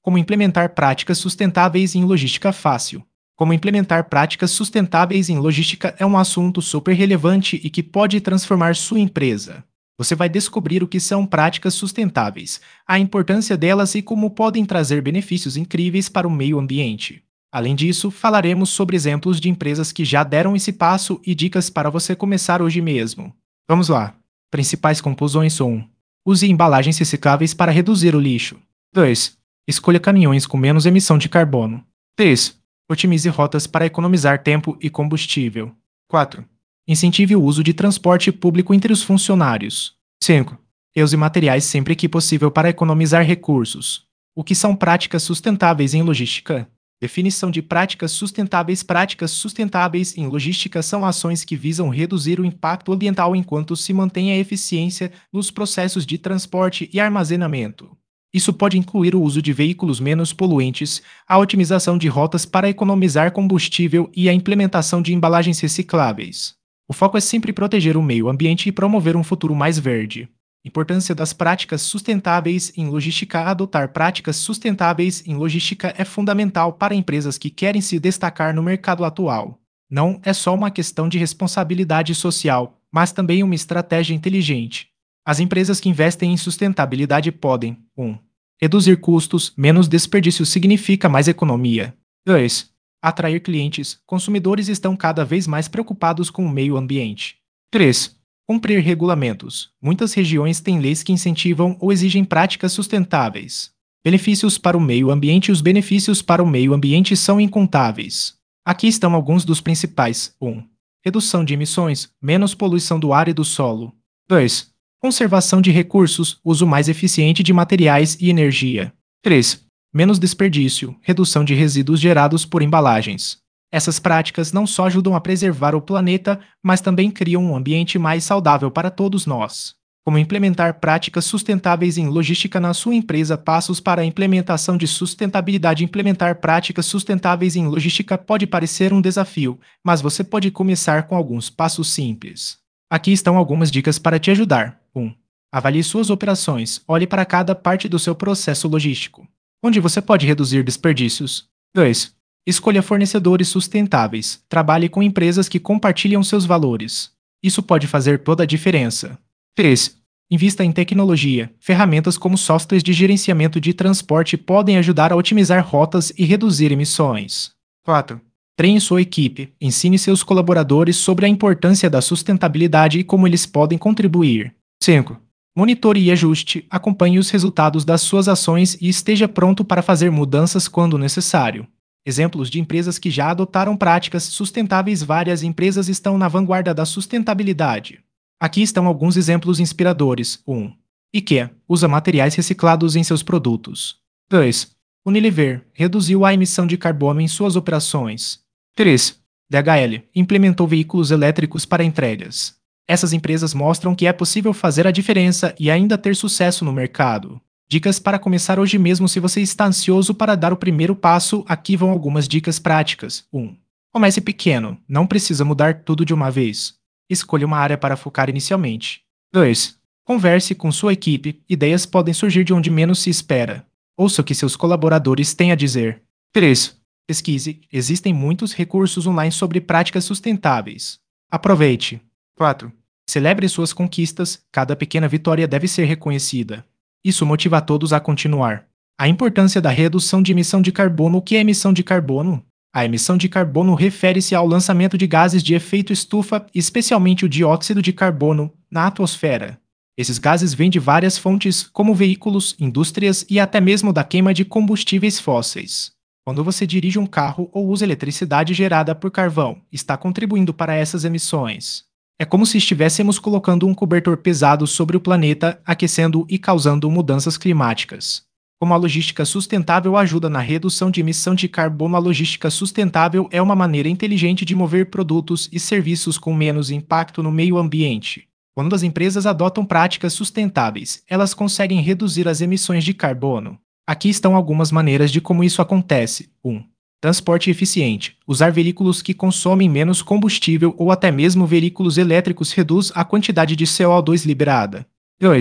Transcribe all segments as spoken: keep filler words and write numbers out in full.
Como implementar práticas sustentáveis em logística fácil. Como implementar práticas sustentáveis em logística é um assunto super relevante e que pode transformar sua empresa. Você vai descobrir o que são práticas sustentáveis, a importância delas e como podem trazer benefícios incríveis para o meio ambiente. Além disso, falaremos sobre exemplos de empresas que já deram esse passo e dicas para você começar hoje mesmo. Vamos lá. Principais conclusões são: um. Use embalagens recicláveis para reduzir o lixo. dois. Escolha caminhões com menos emissão de carbono. três. Otimize rotas para economizar tempo e combustível. quatro. Incentive o uso de transporte público entre os funcionários. cinco. Use materiais sempre que possível para economizar recursos. O que são práticas sustentáveis em logística? Definição de práticas sustentáveis. Práticas sustentáveis em logística são ações que visam reduzir o impacto ambiental enquanto se mantém a eficiência nos processos de transporte e armazenamento. Isso pode incluir o uso de veículos menos poluentes, a otimização de rotas para economizar combustível e a implementação de embalagens recicláveis. O foco é sempre proteger o meio ambiente e promover um futuro mais verde. Importância das práticas sustentáveis em logística. Adotar práticas sustentáveis em logística é fundamental para empresas que querem se destacar no mercado atual. Não é só uma questão de responsabilidade social, mas também uma estratégia inteligente. As empresas que investem em sustentabilidade podem: um. Reduzir custos. Menos desperdício significa mais economia. dois. Atrair clientes. Consumidores estão cada vez mais preocupados com o meio ambiente. três. Cumprir regulamentos. Muitas regiões têm leis que incentivam ou exigem práticas sustentáveis. Benefícios para o meio ambiente. Os benefícios para o meio ambiente são incontáveis. Aqui estão alguns dos principais. um. Redução de emissões. Menos poluição do ar e do solo. dois. Conservação de recursos. Uso mais eficiente de materiais e energia. três. Menos desperdício. Redução de resíduos gerados por embalagens. Essas práticas não só ajudam a preservar o planeta, mas também criam um ambiente mais saudável para todos nós. Como implementar práticas sustentáveis em logística na sua empresa? Passos para a implementação de sustentabilidade. Implementar práticas sustentáveis em logística pode parecer um desafio, mas você pode começar com alguns passos simples. Aqui estão algumas dicas para te ajudar. um. Avalie suas operações. Olhe para cada parte do seu processo logístico, onde você pode reduzir desperdícios. dois. Escolha fornecedores sustentáveis. Trabalhe com empresas que compartilham seus valores. Isso pode fazer toda a diferença. três. Invista em tecnologia. Ferramentas como softwares de gerenciamento de transporte podem ajudar a otimizar rotas e reduzir emissões. quatro. Treine sua equipe. Ensine seus colaboradores sobre a importância da sustentabilidade e como eles podem contribuir. cinco. Monitore e ajuste. Acompanhe os resultados das suas ações e esteja pronto para fazer mudanças quando necessário. Exemplos de empresas que já adotaram práticas sustentáveis. Várias empresas estão na vanguarda da sustentabilidade. Aqui estão alguns exemplos inspiradores. um. IKEA usa materiais reciclados em seus produtos. dois. Unilever reduziu a emissão de carbono em suas operações. três. D H L implementou veículos elétricos para entregas. Essas empresas mostram que é possível fazer a diferença e ainda ter sucesso no mercado. Dicas para começar hoje mesmo. Se você está ansioso para dar o primeiro passo, aqui vão algumas dicas práticas. um. Comece pequeno, não precisa mudar tudo de uma vez. Escolha uma área para focar inicialmente. dois. Converse com sua equipe. Ideias podem surgir de onde menos se espera. Ouça o que seus colaboradores têm a dizer. três. Pesquise. Existem muitos recursos online sobre práticas sustentáveis. Aproveite. quatro. Celebre suas conquistas. Cada pequena vitória deve ser reconhecida. Isso motiva a todos a continuar. A importância da redução de emissão de carbono. O que é emissão de carbono? A emissão de carbono refere-se ao lançamento de gases de efeito estufa, especialmente o dióxido de carbono, na atmosfera. Esses gases vêm de várias fontes, como veículos, indústrias e até mesmo da queima de combustíveis fósseis. Quando você dirige um carro ou usa eletricidade gerada por carvão, está contribuindo para essas emissões. É como se estivéssemos colocando um cobertor pesado sobre o planeta, aquecendo e causando mudanças climáticas. Como a logística sustentável ajuda na redução de emissão de carbono? A logística sustentável é uma maneira inteligente de mover produtos e serviços com menos impacto no meio ambiente. Quando as empresas adotam práticas sustentáveis, elas conseguem reduzir as emissões de carbono. Aqui estão algumas maneiras de como isso acontece. um. Transporte eficiente. Usar veículos que consomem menos combustível ou até mesmo veículos elétricos reduz a quantidade de C O dois liberada. dois.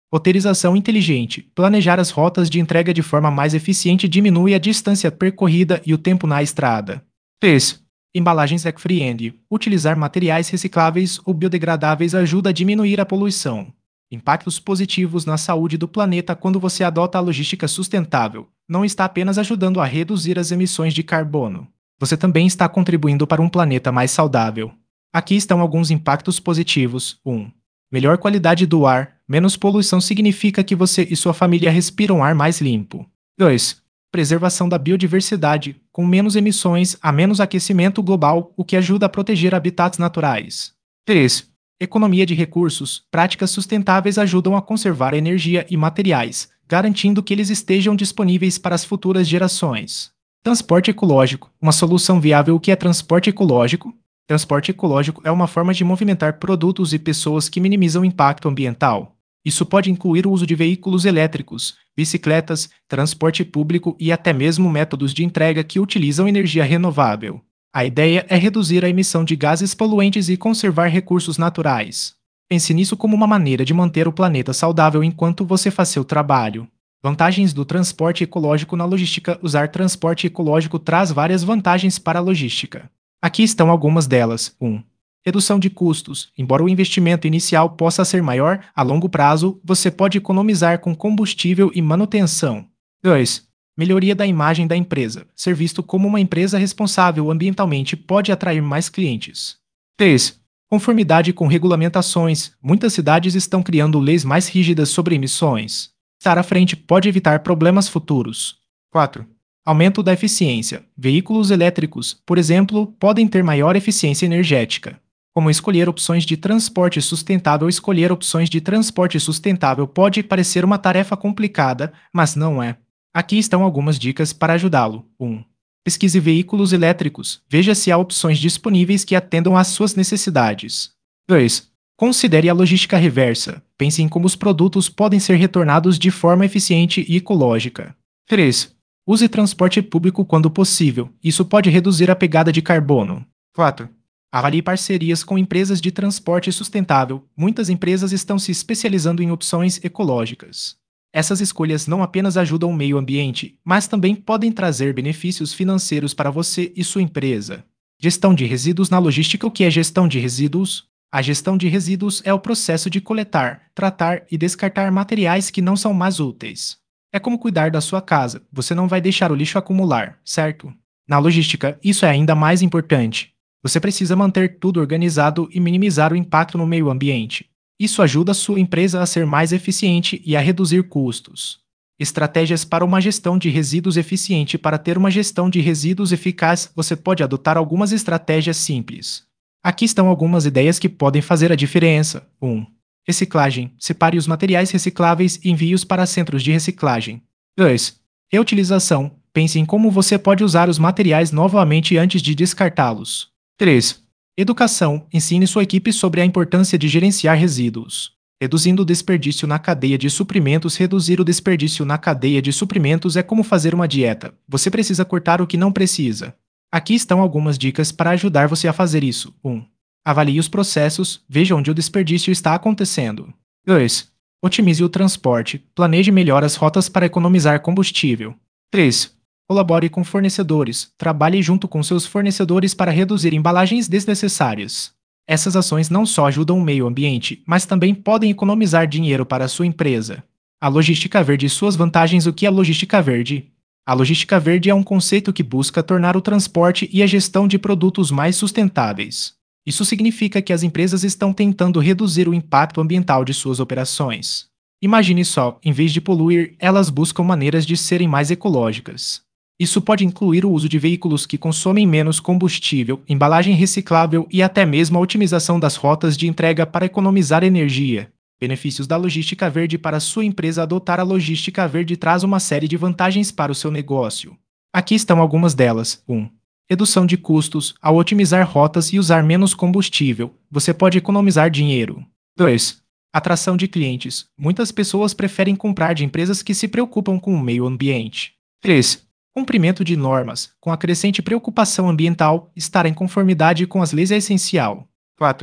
Roteirização inteligente. Planejar as rotas de entrega de forma mais eficiente diminui a distância percorrida e o tempo na estrada. três. Embalagens eco-friendly. Utilizar materiais recicláveis ou biodegradáveis ajuda a diminuir a poluição. Impactos positivos na saúde do planeta quando você adota a logística sustentável. Não está apenas ajudando a reduzir as emissões de carbono. Você também está contribuindo para um planeta mais saudável. Aqui estão alguns impactos positivos. um. Melhor qualidade do ar. Menos poluição significa que você e sua família respiram um ar mais limpo. dois. Preservação da biodiversidade. Com menos emissões, há menos aquecimento global, o que ajuda a proteger habitats naturais. três. Economia de recursos. Práticas sustentáveis ajudam a conservar energia e materiais, garantindo que eles estejam disponíveis para as futuras gerações. Transporte ecológico. Uma solução viável. O que é transporte ecológico? Transporte ecológico é uma forma de movimentar produtos e pessoas que minimizam o impacto ambiental. Isso pode incluir o uso de veículos elétricos, bicicletas, transporte público e até mesmo métodos de entrega que utilizam energia renovável. A ideia é reduzir a emissão de gases poluentes e conservar recursos naturais. Pense nisso como uma maneira de manter o planeta saudável enquanto você faz seu trabalho. Vantagens do transporte ecológico na logística. Usar transporte ecológico traz várias vantagens para a logística. Aqui estão algumas delas. um. Redução de custos. Embora o investimento inicial possa ser maior, a longo prazo, você pode economizar com combustível e manutenção. dois. Melhoria da imagem da empresa. Ser visto como uma empresa responsável ambientalmente pode atrair mais clientes. três. Conformidade com regulamentações. Muitas cidades estão criando leis mais rígidas sobre emissões. Estar à frente pode evitar problemas futuros. quatro. Aumento da eficiência. Veículos elétricos, por exemplo, podem ter maior eficiência energética. Como escolher opções de transporte sustentável. Escolher opções de transporte sustentável pode parecer uma tarefa complicada, mas não é. Aqui estão algumas dicas para ajudá-lo. um. Pesquise veículos elétricos. Veja se há opções disponíveis que atendam às suas necessidades. dois. Considere a logística reversa. Pense em como os produtos podem ser retornados de forma eficiente e ecológica. três. Use transporte público quando possível. Isso pode reduzir a pegada de carbono. quatro. Avalie parcerias com empresas de transporte sustentável. Muitas empresas estão se especializando em opções ecológicas. Essas escolhas não apenas ajudam o meio ambiente, mas também podem trazer benefícios financeiros para você e sua empresa. Gestão de resíduos na logística. O que é gestão de resíduos? A gestão de resíduos é o processo de coletar, tratar e descartar materiais que não são mais úteis. É como cuidar da sua casa. Você não vai deixar o lixo acumular, certo? Na logística, isso é ainda mais importante. Você precisa manter tudo organizado e minimizar o impacto no meio ambiente. Isso ajuda a sua empresa a ser mais eficiente e a reduzir custos. Estratégias para uma gestão de resíduos eficiente. Para ter uma gestão de resíduos eficaz, você pode adotar algumas estratégias simples. Aqui estão algumas ideias que podem fazer a diferença. um. Reciclagem. Separe os materiais recicláveis e envie-os para centros de reciclagem. dois. Reutilização. Pense em como você pode usar os materiais novamente antes de descartá-los. três. Educação. Ensine sua equipe sobre a importância de gerenciar resíduos. Reduzindo o desperdício na cadeia de suprimentos. Reduzir o desperdício na cadeia de suprimentos é como fazer uma dieta. Você precisa cortar o que não precisa. Aqui estão algumas dicas para ajudar você a fazer isso. um. Avalie os processos, veja onde o desperdício está acontecendo. dois. Otimize o transporte, planeje melhor as rotas para economizar combustível. três. Colabore com fornecedores, trabalhe junto com seus fornecedores para reduzir embalagens desnecessárias. Essas ações não só ajudam o meio ambiente, mas também podem economizar dinheiro para a sua empresa. A logística verde e suas vantagens. O que é logística verde? A logística verde é um conceito que busca tornar o transporte e a gestão de produtos mais sustentáveis. Isso significa que as empresas estão tentando reduzir o impacto ambiental de suas operações. Imagine só, em vez de poluir, elas buscam maneiras de serem mais ecológicas. Isso pode incluir o uso de veículos que consomem menos combustível, embalagem reciclável e até mesmo a otimização das rotas de entrega para economizar energia. Benefícios da logística verde. Para sua empresa, adotar a logística verde traz uma série de vantagens para o seu negócio. Aqui estão algumas delas. um. Redução de custos. Ao otimizar rotas e usar menos combustível, você pode economizar dinheiro. dois. Atração de clientes. Muitas pessoas preferem comprar de empresas que se preocupam com o meio ambiente. três. Cumprimento de normas. Com a crescente preocupação ambiental, estar em conformidade com as leis é essencial. quatro.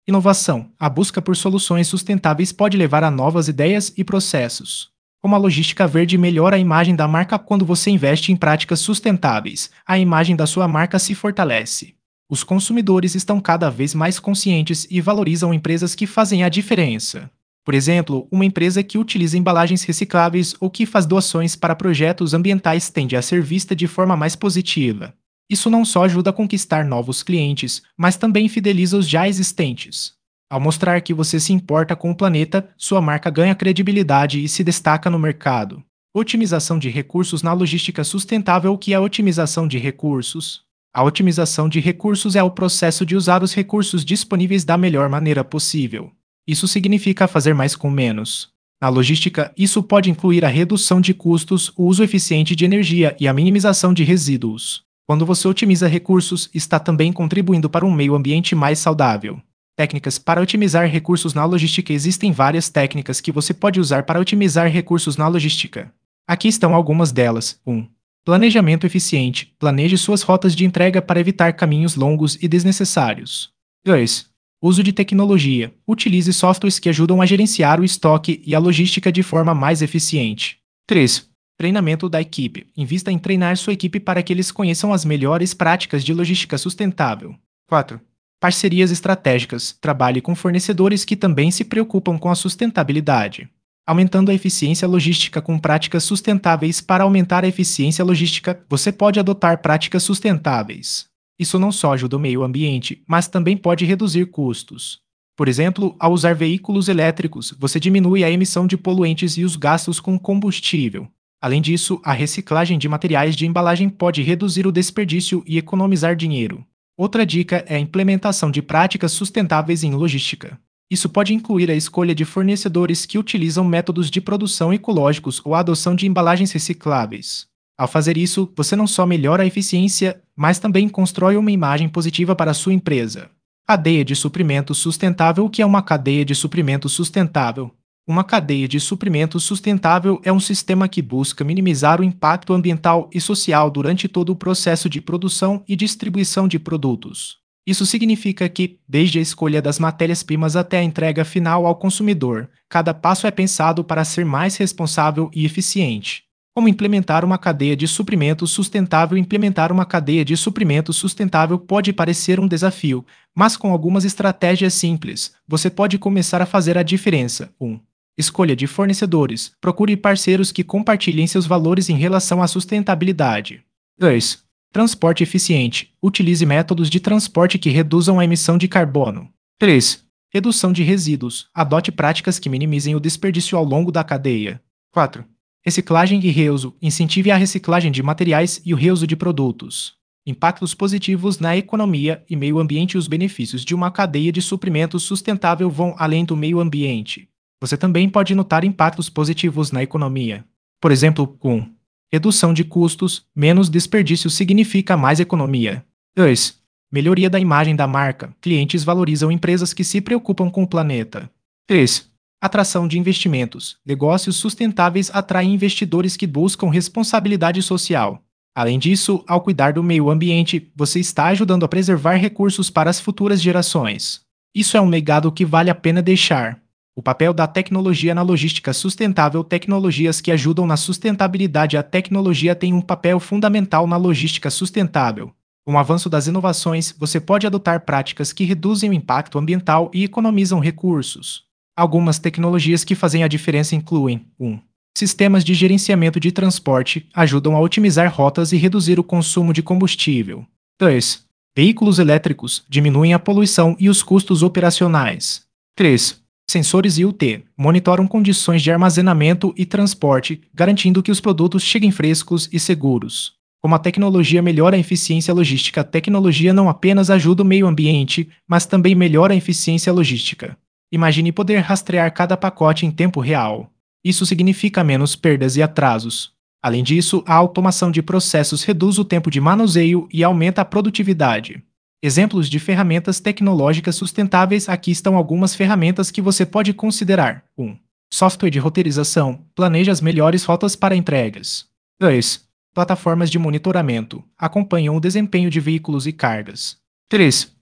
Inovação. A busca por soluções sustentáveis pode levar a novas ideias e processos. Como a logística verde melhora a imagem da marca quando você investe em práticas sustentáveis, a imagem da sua marca se fortalece. Os consumidores estão cada vez mais conscientes e valorizam empresas que fazem a diferença. Por exemplo, uma empresa que utiliza embalagens recicláveis ou que faz doações para projetos ambientais tende a ser vista de forma mais positiva. Isso não só ajuda a conquistar novos clientes, mas também fideliza os já existentes. Ao mostrar que você se importa com o planeta, sua marca ganha credibilidade e se destaca no mercado. Otimização de recursos na logística sustentável. O que é a otimização de recursos? A otimização de recursos é o processo de usar os recursos disponíveis da melhor maneira possível. Isso significa fazer mais com menos. Na logística, isso pode incluir a redução de custos, o uso eficiente de energia e a minimização de resíduos. Quando você otimiza recursos, está também contribuindo para um meio ambiente mais saudável. Técnicas para otimizar recursos na logística. Existem várias técnicas que você pode usar para otimizar recursos na logística. Aqui estão algumas delas. um. Planejamento eficiente. Planeje suas rotas de entrega para evitar caminhos longos e desnecessários. dois. Uso de tecnologia. Utilize softwares que ajudam a gerenciar o estoque e a logística de forma mais eficiente. três. Treinamento da equipe. Invista em treinar sua equipe para que eles conheçam as melhores práticas de logística sustentável. quatro. Parcerias estratégicas. Trabalhe com fornecedores que também se preocupam com a sustentabilidade. Aumentando a eficiência logística com práticas sustentáveis. Para aumentar a eficiência logística, você pode adotar práticas sustentáveis. Isso não só ajuda o meio ambiente, mas também pode reduzir custos. Por exemplo, ao usar veículos elétricos, você diminui a emissão de poluentes e os gastos com combustível. Além disso, a reciclagem de materiais de embalagem pode reduzir o desperdício e economizar dinheiro. Outra dica é a implementação de práticas sustentáveis em logística. Isso pode incluir a escolha de fornecedores que utilizam métodos de produção ecológicos ou a adoção de embalagens recicláveis. Ao fazer isso, você não só melhora a eficiência, mas também constrói uma imagem positiva para a sua empresa. Cadeia de suprimentos sustentável. O que é uma cadeia de suprimentos sustentável? Uma cadeia de suprimentos sustentável é um sistema que busca minimizar o impacto ambiental e social durante todo o processo de produção e distribuição de produtos. Isso significa que, desde a escolha das matérias-primas até a entrega final ao consumidor, cada passo é pensado para ser mais responsável e eficiente. Como implementar uma cadeia de suprimentos sustentável? Implementar uma cadeia de suprimentos sustentável pode parecer um desafio, mas com algumas estratégias simples, você pode começar a fazer a diferença. um. Escolha de fornecedores. Procure parceiros que compartilhem seus valores em relação à sustentabilidade. dois. Transporte eficiente. Utilize métodos de transporte que reduzam a emissão de carbono. três. Redução de resíduos. Adote práticas que minimizem o desperdício ao longo da cadeia. quatro. Reciclagem e reuso. Incentive a reciclagem de materiais e o reuso de produtos. Impactos positivos na economia e meio ambiente. Os benefícios de uma cadeia de suprimentos sustentável vão além do meio ambiente. Você também pode notar impactos positivos na economia. Por exemplo, com redução de custos, menos desperdício significa mais economia. dois. Melhoria da imagem da marca. Clientes valorizam empresas que se preocupam com o planeta. três. Atração de investimentos. Negócios sustentáveis atraem investidores que buscam responsabilidade social. Além disso, ao cuidar do meio ambiente, você está ajudando a preservar recursos para as futuras gerações. Isso é um legado que vale a pena deixar. O papel da tecnologia na logística sustentável. Tecnologias que ajudam na sustentabilidade. A tecnologia tem um papel fundamental na logística sustentável. Com o avanço das inovações, você pode adotar práticas que reduzem o impacto ambiental e economizam recursos. Algumas tecnologias que fazem a diferença incluem: um. Sistemas de gerenciamento de transporte ajudam a otimizar rotas e reduzir o consumo de combustível. dois. Veículos elétricos diminuem a poluição e os custos operacionais. três. Sensores I o T monitoram condições de armazenamento e transporte, garantindo que os produtos cheguem frescos e seguros. Como a tecnologia melhora a eficiência logística, a tecnologia não apenas ajuda o meio ambiente, mas também melhora a eficiência logística. Imagine poder rastrear cada pacote em tempo real. Isso significa menos perdas e atrasos. Além disso, a automação de processos reduz o tempo de manuseio e aumenta a produtividade. Exemplos de ferramentas tecnológicas sustentáveis. Aqui estão algumas ferramentas que você pode considerar. um. Software de roteirização. Planeja as melhores rotas para entregas. dois. Plataformas de monitoramento. Acompanham o desempenho de veículos e cargas. três.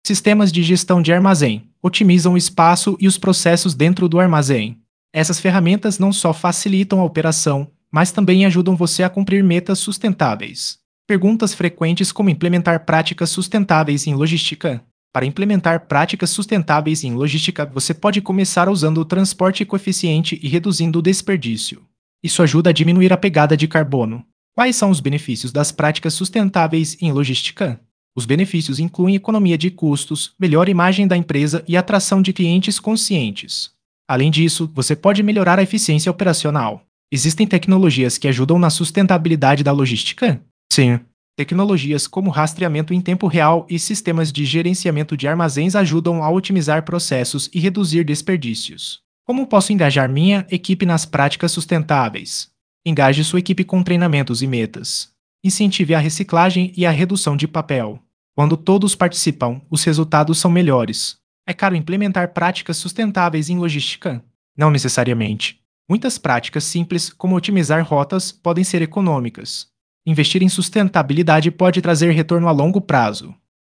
Sistemas de gestão de armazém otimizam o espaço e os processos dentro do armazém. Essas ferramentas não só facilitam a operação, mas também ajudam você a cumprir metas sustentáveis. Perguntas frequentes como implementar práticas sustentáveis em logística. Para implementar práticas sustentáveis em logística, você pode começar usando o transporte ecoeficiente e reduzindo o desperdício. Isso ajuda a diminuir a pegada de carbono. Quais são os benefícios das práticas sustentáveis em logística? Os benefícios incluem economia de custos, melhor imagem da empresa e atração de clientes conscientes. Além disso, você pode melhorar a eficiência operacional. Existem tecnologias que ajudam na sustentabilidade da logística? Sim. Tecnologias como rastreamento em tempo real e sistemas de gerenciamento de armazéns ajudam a otimizar processos e reduzir desperdícios. Como posso engajar minha equipe nas práticas sustentáveis? Engaje sua equipe com treinamentos e metas. Incentive a reciclagem e a redução de papel. Quando todos participam, os resultados são melhores. É caro implementar práticas sustentáveis em logística? Não necessariamente. Muitas práticas simples, como otimizar rotas, podem ser econômicas. Investir em sustentabilidade pode trazer retorno a longo prazo.